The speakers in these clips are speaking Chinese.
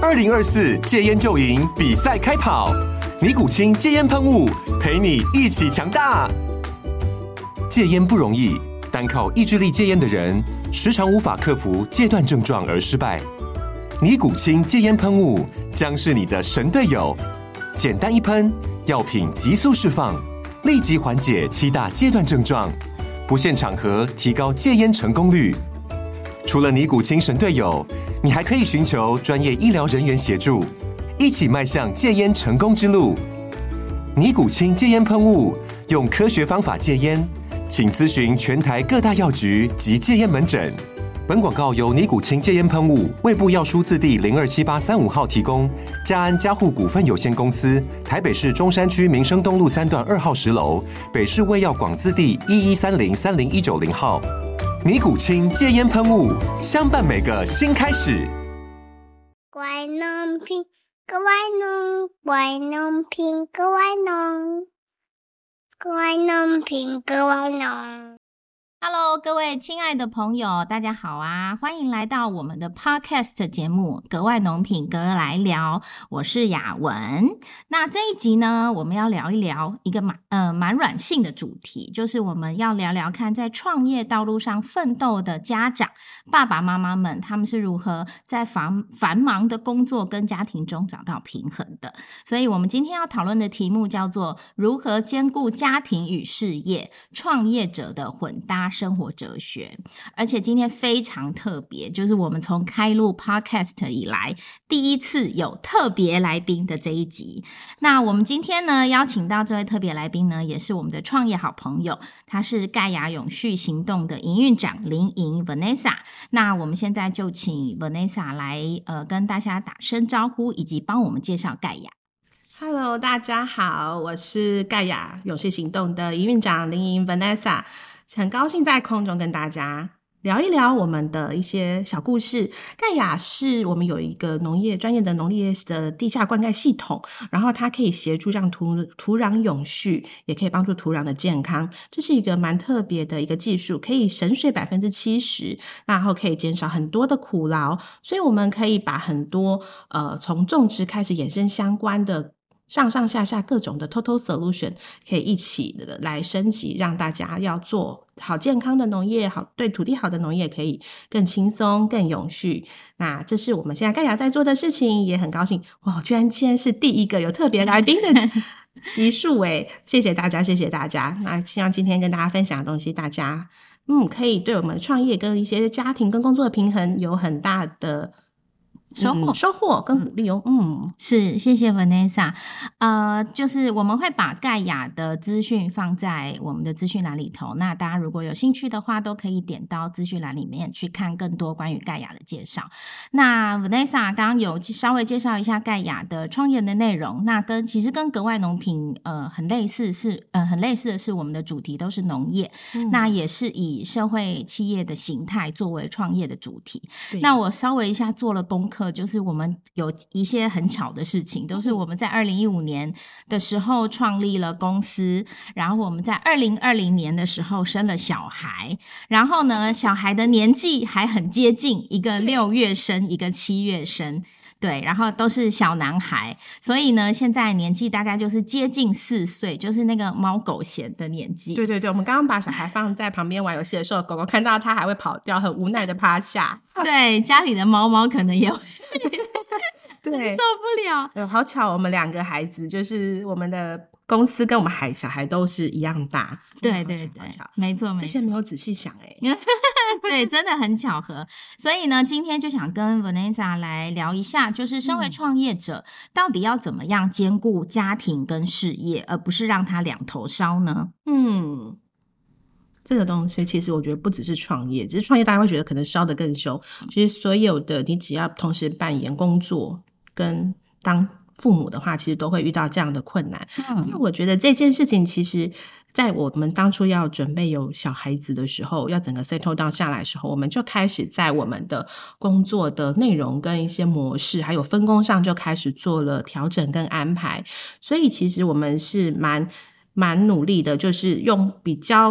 2024戒烟就赢比赛开跑，尼古清戒烟喷雾陪你一起强大。戒烟不容易，单靠意志力戒烟的人，时常无法克服戒断症状而失败。尼古清戒烟喷雾将是你的神队友，简单一喷，药品急速释放，立即缓解7大戒断症状，不限场合提高戒烟成功率。除了尼古清神队友，你还可以寻求专业医疗人员协助，一起迈向戒烟成功之路。尼古清戒烟喷雾，用科学方法戒烟，请咨询全台各大药局及戒烟门诊。本广告由尼古清戒烟喷雾、卫部药书字第027835号提供，嘉安嘉护股份有限公司，台北市中山区民生东路3段2号10楼，北市卫药广字第1130-30190号。尼古清戒烟喷雾，相伴每个新开始。 乖农品，乖农，乖农品，乖农，乖农品，乖农。 Hello， 各位亲爱的朋友，大家好啊！欢迎来到我们的 Podcast 节目《格外农品格来聊》，我是雅文。那这一集呢，我们要聊一聊一个蛮软性的主题，就是我们要聊聊看，在创业道路上奋斗的家长、爸爸妈妈们，他们是如何在繁忙的工作跟家庭中找到平衡的。所以我们今天要讨论的题目叫做如何兼顾家庭与事业，创业者的混搭生活哲学。而且今天非常特别，就是我们从开录 Podcast 以来第一次有特别来宾的这一集。那我们今天呢邀请到这位特别来宾呢，也是我们的创业好朋友，他是盖亚永续行动的营运长林莹 Vanessa。 那我们现在就请 Vanessa 来跟大家打声招呼，以及帮我们介绍盖亚。 Hello， 大家好，我是盖亚永续行动的营运长林莹 Vanessa， 很高兴在空中跟大家聊一聊我们的一些小故事。盖亚是我们有一个专业的农业的地下灌溉系统，然后它可以协助让土壤永续，也可以帮助土壤的健康。这是一个蛮特别的一个技术，可以省水 70%， 然后可以减少很多的苦劳，所以我们可以把很多从种植开始衍生相关的上下各种的 total solution 可以一起来升级，让大家要做好健康的农业，好对土地好的农业可以更轻松更永续。那这是我们现在盖亚在做的事情，也很高兴哇，居然今天是第一个有特别来宾的集数耶，谢谢大家谢谢大家。那希望今天跟大家分享的东西，大家可以对我们创业跟一些家庭跟工作的平衡有很大的收获跟鼓励哦。 是，谢谢 Vanessa。就是我们会把盖亚的资讯放在我们的资讯栏里头，那大家如果有兴趣的话，都可以点到资讯栏里面去看更多关于盖亚的介绍。那 Vanessa 刚刚有稍微介绍一下盖亚的创业的内容，那其实跟格外农品很类似的是我们的主题都是农业，那也是以社会企业的形态作为创业的主题。那我稍微一下做了功课，就是我们有一些很巧的事情，都是我们在2015年的时候创立了公司，然后我们在2020年的时候生了小孩，然后呢小孩的年纪还很接近，一个6月生一个7月生，对，然后都是小男孩，所以呢现在年纪大概就是接近4岁，就是那个猫狗嫌的年纪。 对对对，我们刚刚把小孩放在旁边玩游戏的时候，狗狗看到它还会跑掉，很无奈的趴下。 对，家里的猫可能也会对， 受不了。 好巧，我们2个孩子就是我们的公司跟我们小孩都是一样大。 对对对，没错， 这些没有仔细想对，真的很巧合。所以呢今天就想跟 Vanessa 来聊一下，就是身为创业者到底要怎么样兼顾家庭跟事业，而不是让它两头烧呢？ 这个东西其实我觉得不只是创业，只是创业大家会觉得可能烧得更凶，其实所有的你只要同时扮演工作跟当父母的话，其实都会遇到这样的困难。因为我觉得这件事情其实在我们当初要准备有小孩子的时候，要整个 settle down 下来的时候，我们就开始在我们的工作的内容跟一些模式还有分工上就开始做了调整跟安排。所以其实我们是蛮努力的，就是用比较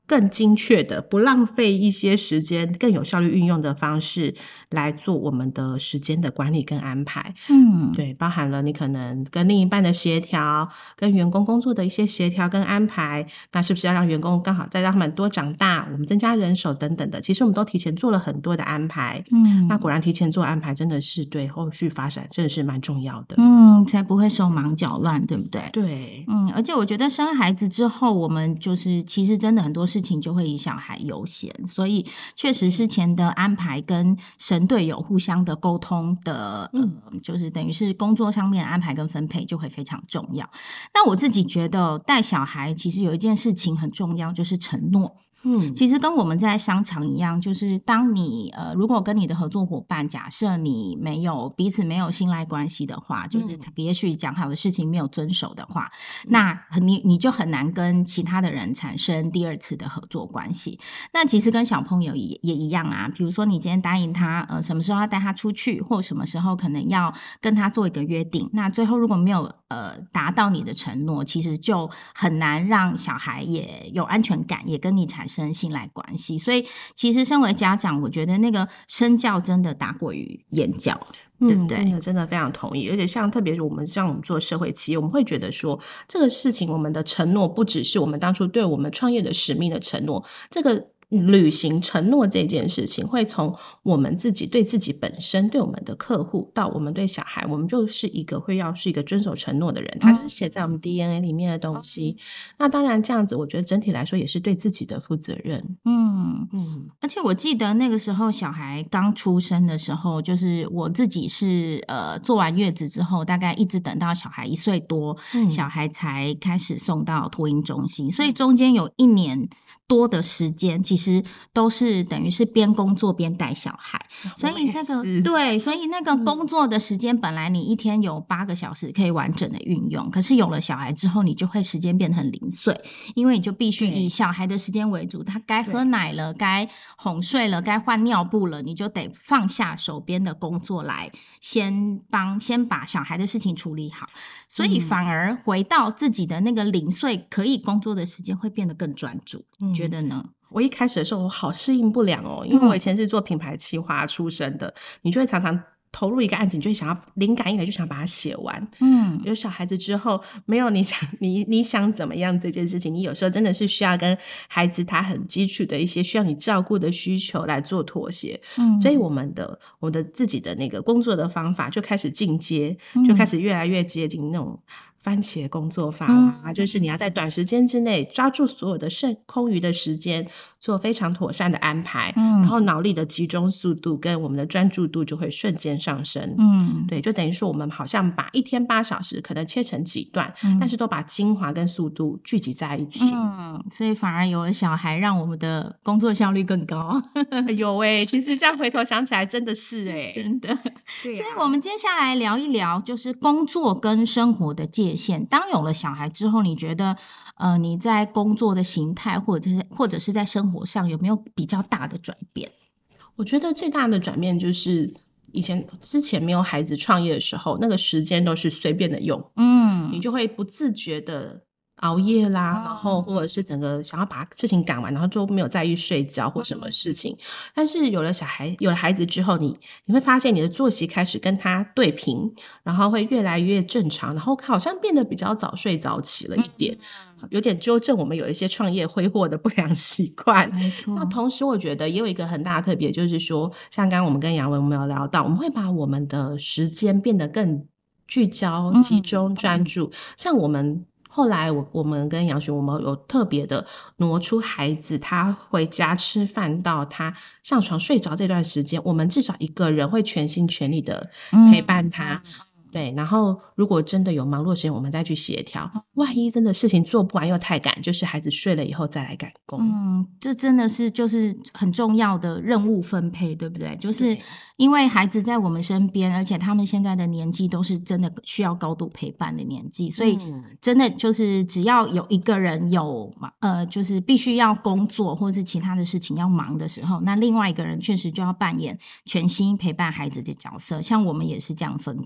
更精确的，不浪费一些时间，更有效率运用的方式来做我们的时间的管理跟安排。对，包含了你可能跟另一半的协调，跟员工工作的一些协调跟安排，那是不是要让员工刚好再让他们多长大，我们增加人手等等的，其实我们都提前做了很多的安排。那果然提前做安排真的是对后续发展真的是蛮重要的。 才不会手忙脚乱，对不对？ 对， 而且我觉得生孩子之后，我们就是其实真的很多事情就会以小孩优先，所以确实事前的安排跟神队友互相的沟通的，就是等于是工作上面的安排跟分配就会非常重要。那我自己觉得带小孩其实有一件事情很重要，就是承诺。其实跟我们在商场一样，就是当你如果跟你的合作伙伴，假设你彼此没有信赖关系的话，就是也许讲好的事情没有遵守的话，那你就很难跟其他的人产生第二次的合作关系。那其实跟小朋友也一样啊，比如说你今天答应他什么时候要带他出去，或什么时候可能要跟他做一个约定，那最后如果没有达到你的承诺，其实就很难让小孩也有安全感，也跟你产生信赖关系。所以其实身为家长，我觉得那个身教真的大过于言教，对不对？ 真的非常同意。而且特别是我们做社会企业，我们会觉得说这个事情我们的承诺不只是我们当初对我们创业的使命的承诺，这个履行承诺这件事情会从我们自己对自己本身，对我们的客户，到我们对小孩，我们就是一个是一个遵守承诺的人，它就是写在我们 DNA 里面的东西。那当然这样子我觉得整体来说也是对自己的负责任。 而且我记得那个时候小孩刚出生的时候，就是我自己是做完月子之后，大概一直等到小孩1岁多，小孩才开始送到托婴中心，所以中间有1年多的时间其实都是等于是边工作边带小孩，所以所以那个工作的时间本来你一天有8个小时可以完整的运用，可是有了小孩之后，你就会时间变得很零碎，因为你就必须以小孩的时间为主，他该喝奶了，该哄睡了，该换尿布了，你就得放下手边的工作来先把小孩的事情处理好，所以反而回到自己的那个零碎可以工作的时间会变得更专注。觉得呢？ 我一开始的时候我好适应不良哦，因为我以前是做品牌企划出身的，你就会常常投入一个案子，你就会想要灵感一来就想把它写完。有小孩子之后，没有你想怎么样这件事情，你有时候真的是需要跟孩子他很基础的一些需要你照顾的需求来做妥协。所以我的自己的那个工作的方法就开始进阶，就开始越来越接近那种番茄工作法啦，就是你要在短时间之内抓住所有的空余的时间，做非常妥善的安排，然后脑力的集中速度跟我们的专注度就会瞬间上升。对，就等于说我们好像把一天8小时可能切成几段，但是都把精华跟速度聚集在一起。 所以反而有了小孩，让我们的工作效率更高。 有其实这样回头想起来真的是真的。所以我们接下来聊一聊就是工作跟生活的界限。当有了小孩之后，你觉得你在工作的形态或者是在生活上有没有比较大的转变？ 我觉得最大的转变就是之前没有孩子创业的时候，那个时间都是随便的用，你就会不自觉的熬夜啦，然后或者是整个想要把事情赶完，然后就没有在意睡觉或什么事情。但是有了孩子之后，你会发现你的作息开始跟他对平，然后会越来越正常，然后好像变得比较早睡早起了一点，有点纠正我们有一些创业挥霍的不良习惯。那同时我觉得也有一个很大的特别，就是说像刚刚我们跟杨文我们有聊到，我们会把我们的时间变得更聚焦、集中、专注。像后来我们跟杨璇，我们有特别的挪出孩子他回家吃饭到他上床睡着这段时间，我们至少一个人会全心全力的陪伴他。对，然后如果真的有忙碌的时间，我们再去协调。万一真的事情做不完又太赶，就是孩子睡了以后再来赶工。 这真的是就是很重要的任务分配，对不对？就是因为孩子在我们身边，而且他们现在的年纪都是真的需要高度陪伴的年纪，所以真的就是只要有一个人就是必须要工作或是其他的事情要忙的时候，那另外一个人确实就要扮演全心陪伴孩子的角色。像我们也是这样分工的。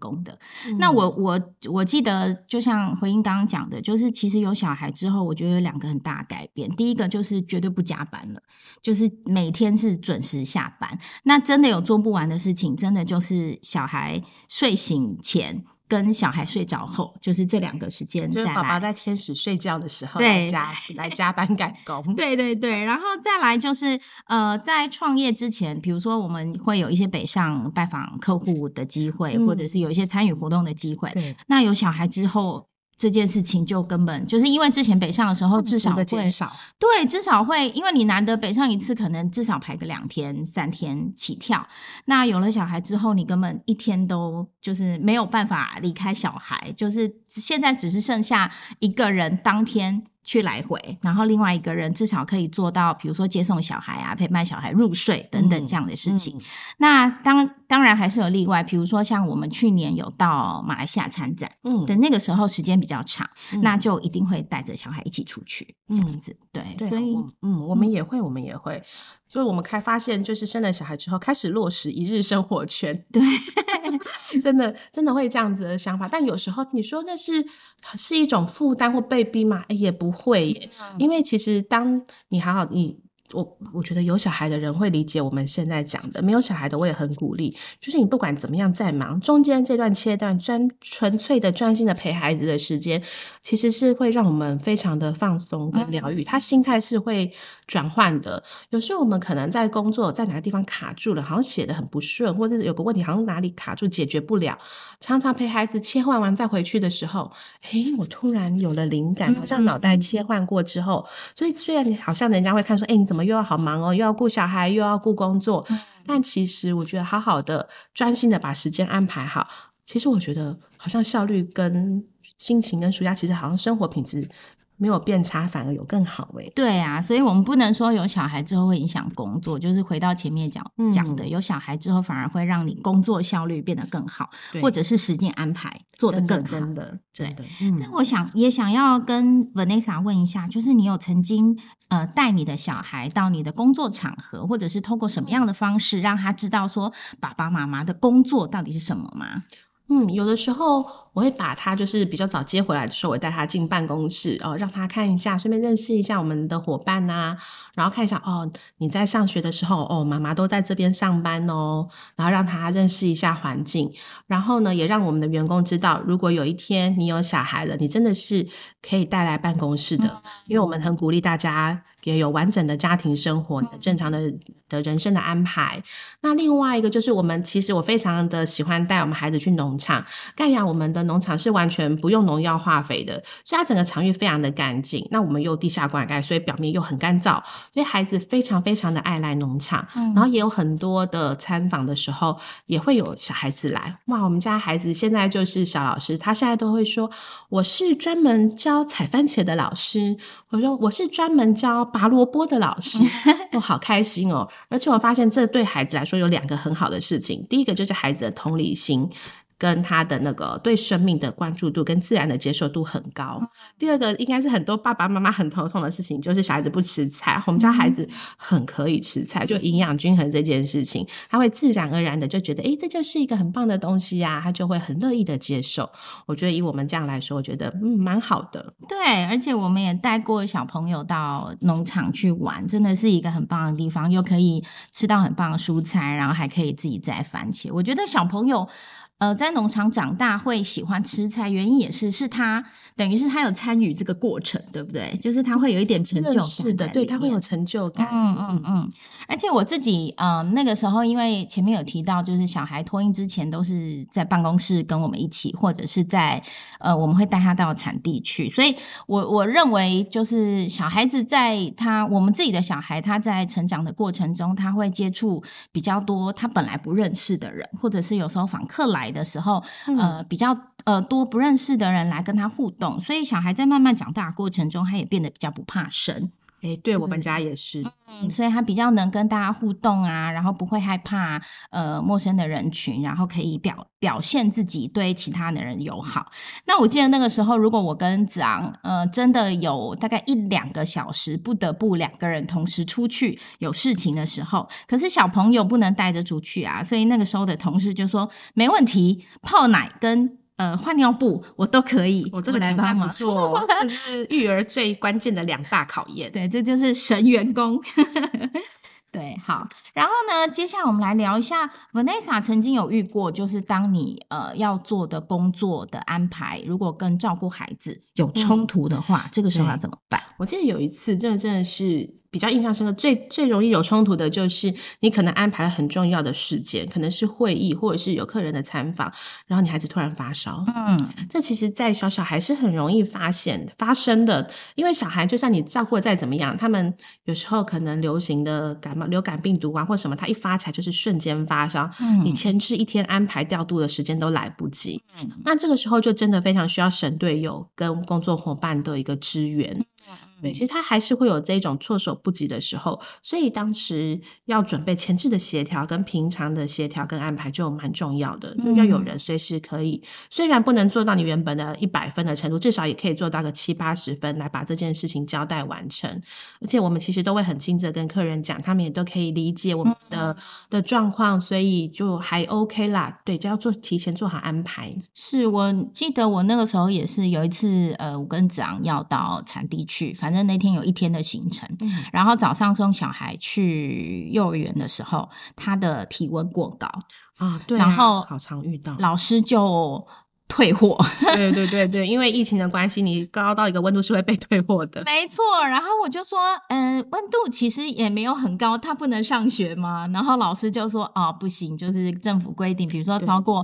那我记得就像回应刚刚讲的，就是其实有小孩之后，我觉得有2个很大的改变。第一个就是绝对不加班了，就是每天是准时下班。那真的有做不完的事情，真的就是小孩睡醒前跟小孩睡着后，就是这2个时间就是再来。 宝宝在天使睡觉的时候对来加班赶工。 对对对，然后再来就是在创业之前，比如说我们会有一些北上拜访客户的机会，或者是有一些参与活动的机会。那有小孩之后，这件事情就根本就是因为之前北上的时候至少会减少， 对，至少会因为你难得北上一次，可能至少排个2天3天起跳。那有了小孩之后，你根本一天都就是没有办法离开小孩，就是现在只是剩下一个人当天去来回，然后另外一个人至少可以做到比如说接送小孩啊，陪伴小孩入睡等等这样的事情。那当然还是有例外，比如说像我们去年有到马来西亚参展的那个时候时间比较长，那就一定会带着小孩一起出去这样子。对，所以我们也会就是我们发现就是生了小孩之后开始落实一日生活圈。 对真的会这样子的想法。但有时候你说那是一种负担或被逼吗？也不会耶。因为其实当你我觉得有小孩的人会理解我们现在讲的，没有小孩的我也很鼓励，就是你不管怎么样再忙，中间这段切断纯粹的专心的陪孩子的时间，其实是会让我们非常的放松跟疗愈，他心态是会转换的。有时候我们可能在工作在哪个地方卡住了，好像写得很不顺，或者有个问题好像哪里卡住解决不了，常常陪孩子切换完再回去的时候，我突然有了灵感，好像脑袋切换过之后，所以虽然你好像人家会看说你怎么又要好忙哦，又要顾小孩又要顾工作，但其实我觉得好好的专心的把时间安排好，其实我觉得好像效率跟心情跟暑假其实好像生活品质没有变差，反而有更好欸。 对啊，所以我们不能说有小孩之后会影响工作，就是回到前面讲的，有小孩之后反而会让你工作效率变得更好，或者是时间安排做得更好。 真的。 但我也想要跟 Vanessa 问一下，就是你有曾经带你的小孩到你的工作场合，或者是透过什么样的方式让他知道说爸爸妈妈的工作到底是什么吗？ 有的时候我会把他就是比较早接回来的时候，我带他进办公室让他看一下，顺便认识一下我们的伙伴啊，然后看一下你在上学的时候妈妈都在这边上班哦，然后让他认识一下环境，然后呢也让我们的员工知道，如果有一天你有小孩了，你真的是可以带来办公室的，因为我们很鼓励大家也有完整的家庭生活，正常的人生的安排。那另外一个就是其实我非常的喜欢带我们孩子去农场，盖亚我们的农场是完全不用农药化肥的，所以它整个场域非常的干净，那我们又地下灌溉，所以表面又很干燥，所以孩子非常非常的爱来农场。然后也有很多的参访的时候也会有小孩子来，哇，我们家孩子现在就是小老师，他现在都会说我是专门教采番茄的老师，我说我是专门教拔萝卜的老师我好开心哦。而且我发现这对孩子来说有2个很好的事情，第一个就是孩子的同理心跟他的那个对生命的关注度跟自然的接受度很高。第二个应该是很多爸爸妈妈很头痛的事情，就是小孩子不吃菜。我们家孩子很可以吃菜，就营养均衡这件事情，他会自然而然的就觉得这就是一个很棒的东西啊，他就会很乐意的接受。我觉得以我们这样来说，我觉得蛮好的。 对，而且我们也带过小朋友到农场去玩，真的是一个很棒的地方，又可以吃到很棒的蔬菜，然后还可以自己摘番茄。我觉得小朋友在农场长大会喜欢吃菜，原因也是他等于是他有参与这个过程，对不对？就是他会有一点成就感。 是的，对，他会有成就感。 而且我自己那个时候，因为前面有提到，就是小孩托婴之前都是在办公室跟我们一起，或者是在我们会带他到产地去，所以我认为就是小孩子我们自己的小孩，他在成长的过程中，他会接触比较多他本来不认识的人，或者是有时候访客来的时候比较多不认识的人来跟他互动，所以小孩在慢慢长大的过程中，他也变得比较不怕生。 对，我们家也是。 所以他比较能跟大家互动啊，然后不会害怕陌生的人群，然后可以表现自己对其他的人友好。那我记得那个时候，如果我跟子昂真的有大概1-2个小时不得不2个人同时出去有事情的时候，可是小朋友不能带着出去啊，所以那个时候的同事就说没问题，泡奶跟换尿布我都可以， 我这个来帮忙。 不错哦，这是育儿最关键的2大考验。 对，这就是神员工。对，好，然后呢，接下来我们来聊一下 Vanessa 曾经有遇过，就是当你要做的工作的安排，如果跟照顾孩子有冲突的话，这个时候要怎么办？ 我记得有一次，真的是比较印象深刻，最容易有冲突的就是你可能安排了很重要的事件，可能是会议或者是有客人的参访，然后你孩子突然发烧，这其实在小孩是很容易发生的，因为小孩就算你照顾的再怎么样，他们有时候可能流行的流感病毒啊或什么，他一发起来就是瞬间发烧，你前置1天安排调度的时间都来不及，那这个时候就真的非常需要神队友跟工作伙伴的一个支援。对，其实他还是会有这种措手不及的时候，所以当时要准备前置的协调跟平常的协调跟安排就蛮重要的，就要有人随时可以，虽然不能做到你原本的100分的程度，至少也可以做到个70-80分来把这件事情交代完成。而且我们其实都会很亲自跟客人讲，他们也都可以理解我们的状况，所以就还 OK 啦。对，就要提前做好安排。 是，我记得我那个时候也是有一次我跟子昂要到产地去，反正那天有1天的行程，然后早上送小孩去幼儿园的时候，他的体温过高啊，对啊， 然后好常遇到， 老师就退货。 对，因为疫情的关系，你高到一个温度是会被退货的。 没错，然后我就说温度其实也没有很高，他不能上学吗？然后老师就说不行，就是政府规定，比如说超过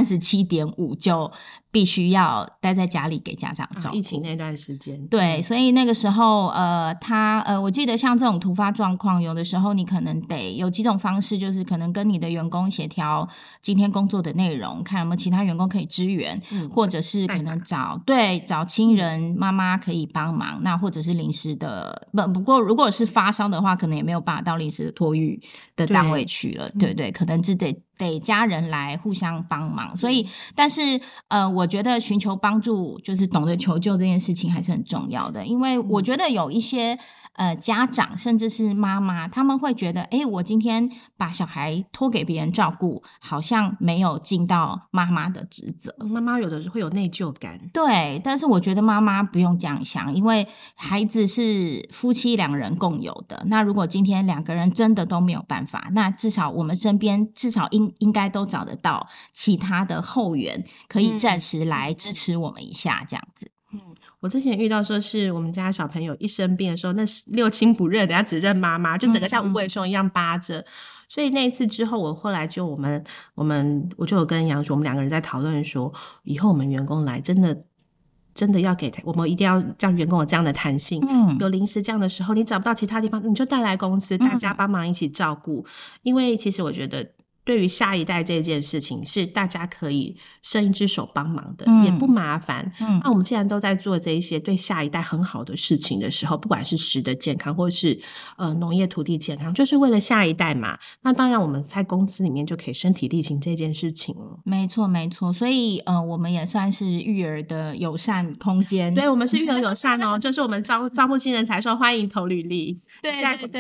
37.5就必须要待在家里给家长照顾。 疫情那段时间， 对，所以那个时候我记得像这种突发状况，有的时候你可能得有几种方式，就是可能跟你的员工协调今天工作的内容，看有没有其他员工可以支援，或者是可能找亲人妈妈可以帮忙，那或者是临时的不过如果是发烧的话，可能也没有办法到临时的托育的单位去了，对，可能是得家人来互相帮忙。所以但是我觉得寻求帮助就是懂得求救这件事情还是很重要的，因为我觉得有一些家长甚至是妈妈，他们会觉得我今天把小孩托给别人照顾，好像没有尽到妈妈的职责， 妈妈有的时候会有内疚感。 对，但是我觉得妈妈不用这样想，因为孩子是夫妻2人共有的，那如果今天2个人真的都没有办法，那至少我们身边至少应该都找得到其他的后援可以暂时来支持我们一下这样子。 我之前遇到说是我们家小朋友一生病的时候，那6亲不认，人家只认妈妈，就整个像无尾熊一样扒着。所以那一次之后，我后来就我就有跟杨说，我们2个人在讨论说，以后我们员工来真的要给我们一定要让员工有这样的弹性，有临时这样的时候，你找不到其他地方，你就带来公司，大家帮忙一起照顾。因为其实我觉得对于下一代这件事情是大家可以伸一只手帮忙的，也不麻烦。那我们既然都在做这一些对下一代很好的事情的时候，不管是食的健康或是农业土地健康，就是为了下一代嘛。那当然我们在公司里面就可以身体力行这件事情了。 没错，所以我们也算是育儿的友善空间。 对，我们是育儿友善哦，就是我们招募新人才说欢迎投履历。对，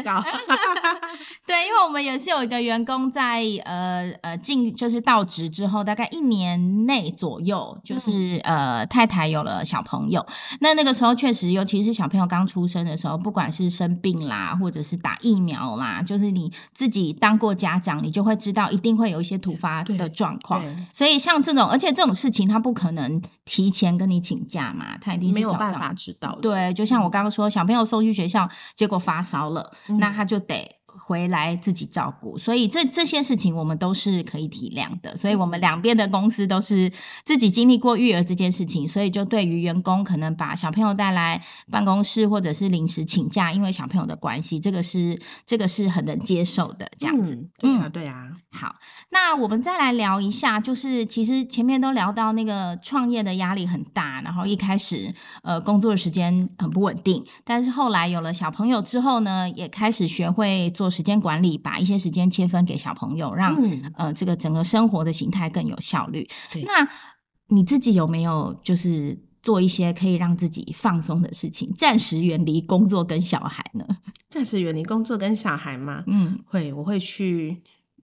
对，因为我们也是有一个员工在就是到职之后大概1年内左右，就是太太有了小朋友。那个时候确实，尤其是小朋友刚出生的时候，不管是生病啦，或者是打疫苗啦，就是你自己当过家长，你就会知道一定会有一些突发的状况。所以像这种，而且这种事情他不可能提前跟你请假嘛，他一定是没有办法知道的。 对，就像我刚刚说，小朋友送去学校，结果发烧了，那他就得回来自己照顾，所以这些事情我们都是可以体谅的，所以我们2边的公司都是自己经历过育儿这件事情，所以就对于员工可能把小朋友带来办公室或者是临时请假，因为小朋友的关系，这个是很能接受的这样子。 对啊。 好，那我们再来聊一下，就是其实前面都聊到那个创业的压力很大，然后一开始工作的时间很不稳定，但是后来有了小朋友之后呢，也开始学会做时间管理，把一些时间切分给小朋友，让这个整个生活的形态更有效率。那你自己有没有就是做一些可以让自己放松的事情，暂时远离工作跟小孩呢？ 暂时远离工作跟小孩吗？我会去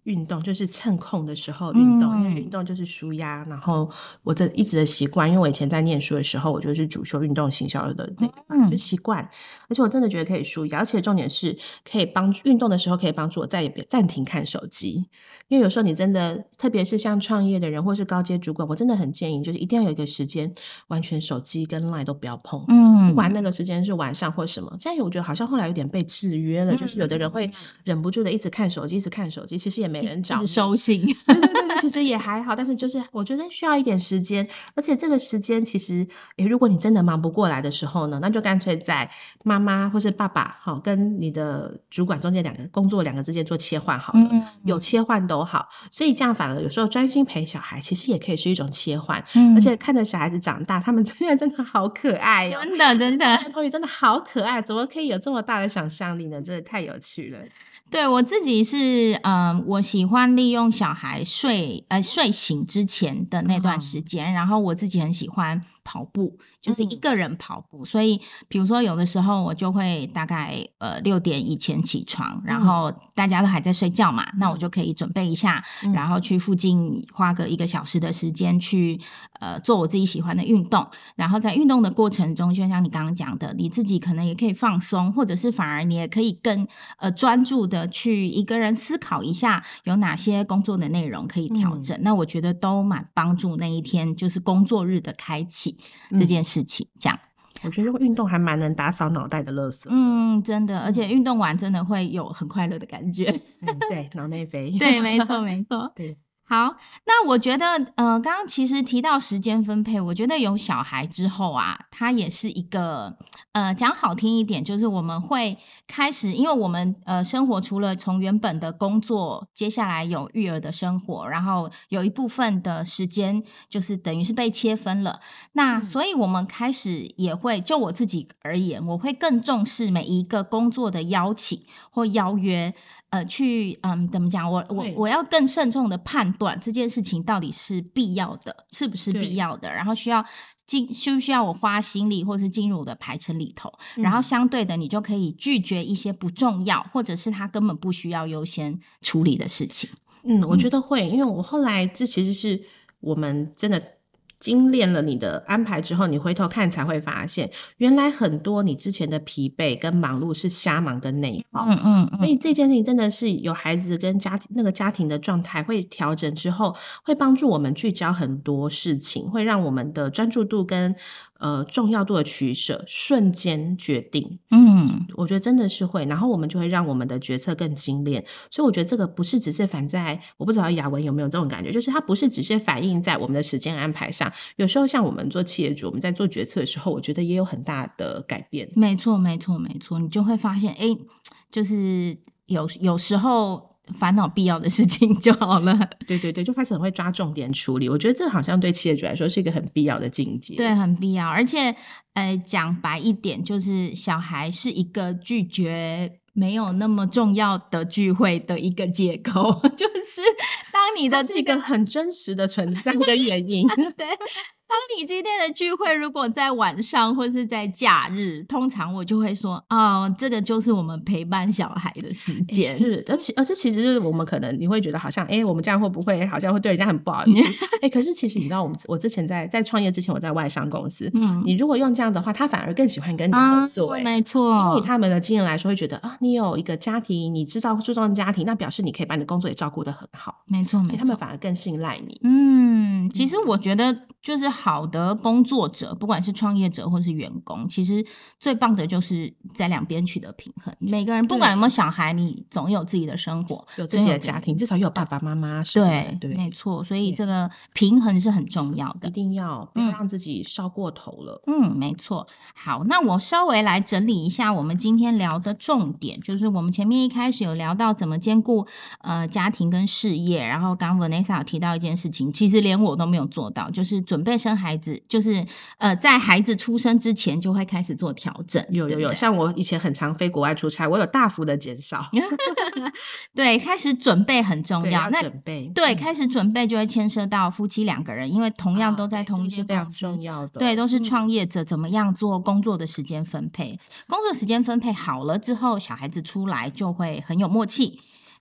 运动，就是趁空的时候运动，因为运动就是舒压。然后我的一直的习惯，因为我以前在念书的时候，我就是主修运动行销的这个就习惯，而且我真的觉得可以舒压，而且重点是可以帮运动的时候可以帮助我再也别暂停看手机。因为有时候你真的，特别是像创业的人或是高阶主管，我真的很建议就是一定要有一个时间完全手机跟 LINE 都不要碰，不管那个时间是晚上或什么。现在我觉得好像后来有点被制约了，就是有的人会忍不住的一直看手机一直看手机，其实也没人找你收信对，其实也还好，但是就是我觉得需要一点时间，而且这个时间其实如果你真的忙不过来的时候呢，那就干脆在妈妈或是爸爸跟你的主管中间工作两个之间做切换好了，有切换都好，所以这样反而有时候专心陪小孩其实也可以是一种切换，而且看着小孩子长大，他们现在真的好可爱真的真的 Tony 真的好可爱，怎么可以有这么大的想象力呢？真的太有趣了。 对，我自己是我喜欢利用小孩睡醒之前的那段时间，然后我自己很喜欢跑步，就是一个人跑步，所以比如说有的时候我就会大概6点以前起床，然后大家都还在睡觉嘛，那我就可以准备一下，然后去附近花个1个小时的时间去做我自己喜欢的运动，然后在运动的过程中，就像你刚刚讲的，你自己可能也可以放松，或者是反而你也可以更专注的去一个人思考一下有哪些工作的内容可以调整，那我觉得都蛮帮助那一天就是工作日的开启这件事情这样。 我觉得运动还蛮能打扫脑袋的垃圾。 真的，而且运动完真的会有很快乐的感觉。 对，脑内啡。 对，没错没错。 对。 好，那我觉得刚刚其实提到时间分配，我觉得有小孩之后啊，它也是一个讲好听一点，就是我们会开始，因为我们生活除了从原本的工作，接下来有育儿的生活，然后有一部分的时间就是等于是被切分了，那所以我们开始也会，就我自己而言，我会更重视每一个工作的邀请或邀约，去怎么讲，我要更慎重的判断这件事情到底是必要的，是不是必要的，然后需不需要我花心力或是进入我的排程里头，然后相对的你就可以拒绝一些不重要或者是他根本不需要优先处理的事情。 我觉得会，因为我后来这其实是我们真的精炼了你的安排之后，你回头看才会发现，原来很多你之前的疲惫跟忙碌是瞎忙跟内耗。所以这件事情真的是有孩子跟那个家庭的状态会调整之后，会帮助我们聚焦很多事情，会让我们的专注度跟重要度的取舍瞬间决定。我觉得真的是会，然后我们就会让我们的决策更精炼。所以我觉得这个不是只是反在，我不知道雅文有没有这种感觉，就是它不是只是反映在我们的时间安排上，有时候像我们做企业主，我们在做决策的时候，我觉得也有很大的改变。 没错没错没错，你就会发现就是有时候烦恼必要的事情就好了。 对对对，就开始很会抓重点处理，我觉得这好像对企业主来说是一个很必要的境界。 对，很必要，而且讲白一点，就是小孩是一个拒绝没有那么重要的聚会的一个借口，就是当你的这是一个很真实的存在跟原因。 对，当你今天的聚会如果在晚上或是在假日，通常我就会说这个就是我们陪伴小孩的时间。 是，而且其实就是我们可能你会觉得好像我们这样会不会好像会对人家很不好意思可是其实你知道我之前在创业之前我在外商公司，你如果用这样的话，他反而更喜欢跟你合作。 没错， 因为以他们的经验来说会觉得你有一个家庭，你知道注重家庭，那表示你可以把你的工作也照顾得很好。 没错没错， 他们反而更信赖你。 其实我觉得就是好的工作者，不管是创业者或是员工，其实最棒的就是在两边取得平衡。每个人不管有没有小孩，你总有自己的生活， 有自己的家庭，至少有爸爸妈妈。 对，没错，所以这个平衡是很重要的， 一定要不要让自己烧过头了。 没错。好，那我稍微来整理一下我们今天聊的重点，就是我们前面一开始有聊到怎么兼顾家庭跟事业，然后刚刚 Vanessa 有提到一件事情，其实连我都没有做到，就是准备生孩子，就是在孩子出生之前就会开始做调整。有， 像我以前很常飞国外出差，我有大幅的减少。 对，开始准备很重要。 那准备对，开始准备就会牵涉到夫妻2个人，因为同样都在同一间公司， 非常重要的。 对，都是创业者，怎么样做工作的时间分配？工作时间分配好了之后，小孩子出来就会很有默契。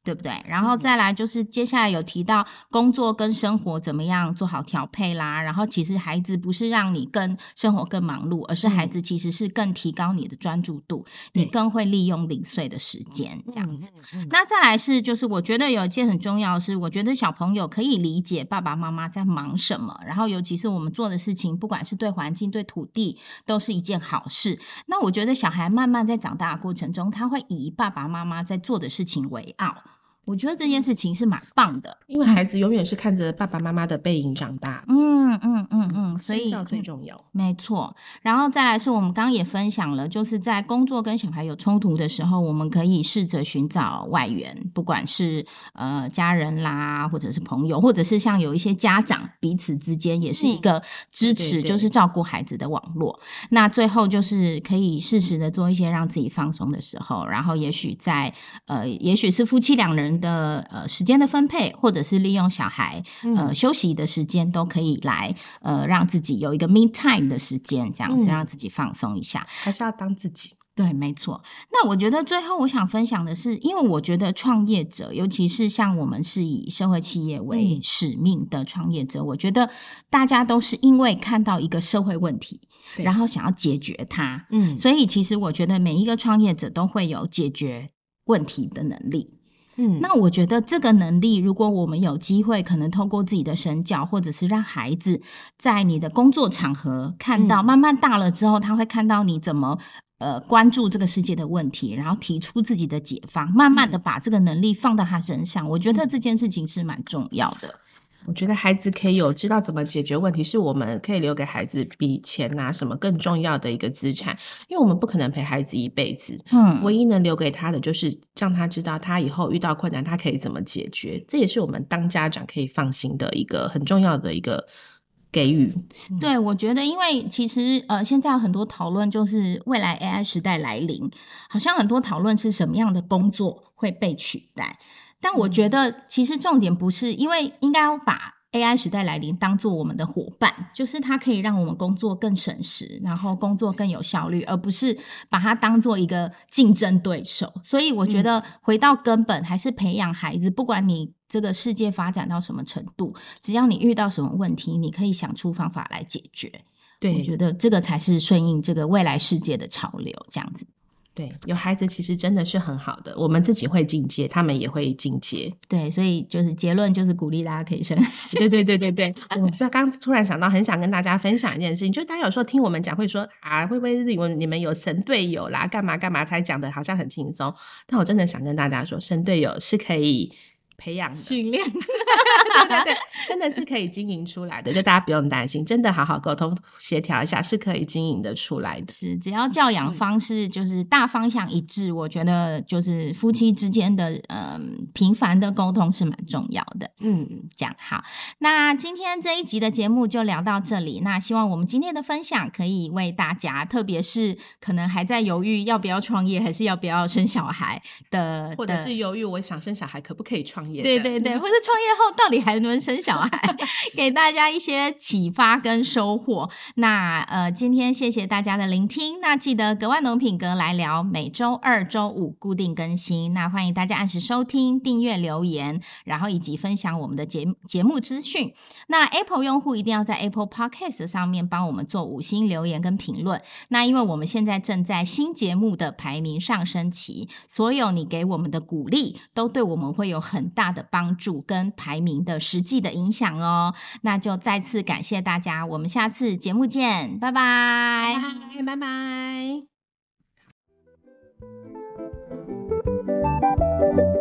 对不对？然后再来就是接下来有提到工作跟生活怎么样做好调配啦，然后其实孩子不是让你跟生活更忙碌，而是孩子其实是更提高你的专注度，你更会利用零碎的时间这样子。那再来是就是我觉得有一件很重要的是，我觉得小朋友可以理解爸爸妈妈在忙什么，然后尤其是我们做的事情不管是对环境对土地都是一件好事。那我觉得小孩慢慢在长大的过程中，他会以爸爸妈妈在做的事情为傲，我觉得这件事情是蛮棒的， 因为孩子永远是看着爸爸妈妈的背影长大。所以身教最重要， 没错。然后再来是我们刚刚也分享了，就是在工作跟小孩有冲突的时候，我们可以试着寻找外援，不管是家人啦，或者是朋友，或者是像有一些家长彼此之间也是一个支持，就是照顾孩子的网络。那最后就是可以适时的做一些让自己放松的时候，然后也许在也许是夫妻两人的时间的分配，或者是利用小孩休息的时间，都可以来让自己有一个 me time 的时间，这样子让自己放松一下， 还是要当自己。 对，没错。那我觉得最后我想分享的是，因为我觉得创业者，尤其是像我们是以社会企业为使命的创业者，我觉得大家都是因为看到一个社会问题，然后想要解决它。所以其实我觉得每一个创业者都会有解决问题的能力。那我觉得这个能力，如果我们有机会可能透过自己的身教，或者是让孩子在你的工作场合看到，慢慢大了之后他会看到你怎么关注这个世界的问题，然后提出自己的解方，慢慢的把这个能力放到他身上，我觉得这件事情是蛮重要的。 我觉得孩子可以有知道怎么解决问题，是我们可以留给孩子比钱啊什么更重要的一个资产，因为我们不可能陪孩子一辈子，唯一能留给他的就是让他知道他以后遇到困难他可以怎么解决，这也是我们当家长可以放心的一个很重要的一个给予。 对，我觉得因为其实现在有很多讨论，就是未来 AI 时代来临，好像很多讨论是什么样的工作会被取代，但我觉得其实重点不是，因为应该要把 AI 时代来临当作我们的伙伴，就是它可以让我们工作更省时，然后工作更有效率，而不是把它当作一个竞争对手。所以我觉得回到根本，还是培养孩子，不管你这个世界发展到什么程度，只要你遇到什么问题，你可以想出方法来解决。对，我觉得这个才是顺应这个未来世界的潮流，这样子。 对，有孩子其实真的是很好的，我们自己会进阶，他们也会进阶。 对，所以就是结论就是鼓励大家可以生。 对，我刚突然想到，很想跟大家分享一件事情，就是大家有时候听我们讲会说啊，会不会你们有神队友啦，干嘛才讲的好像很轻松，但我真的想跟大家说，神队友是可以培养的训练对，真的是可以经营出来的，就大家不用担心，真的好好沟通协调一下是可以经营的出来的。 是，只要教养方式就是大方向一致，我觉得就是夫妻之间的频繁的沟通是蛮重要的。这样好，那今天这一集的节目就聊到这里，那希望我们今天的分享可以为大家，特别是可能还在犹豫要不要创业还是要不要生小孩的， 或者是犹豫我想生小孩可不可以创业的， 对，或者创业后到底还能不能生小孩给大家一些启发跟收获。那今天谢谢大家的聆听，那记得格外农品格来聊每周2、周5固定更新，那欢迎大家按时收听、订阅、留言，然后以及分享我们的节目资讯。那 Apple 用户一定要在 Apple Podcast 上面帮我们做5星留言跟评论，那因为我们现在正在新节目的排名上升期，所有你给我们的鼓励都对我们会有很大的帮助跟排名的实际的影响哦。那就再次感谢大家，我们下次节目见，拜拜， 拜拜。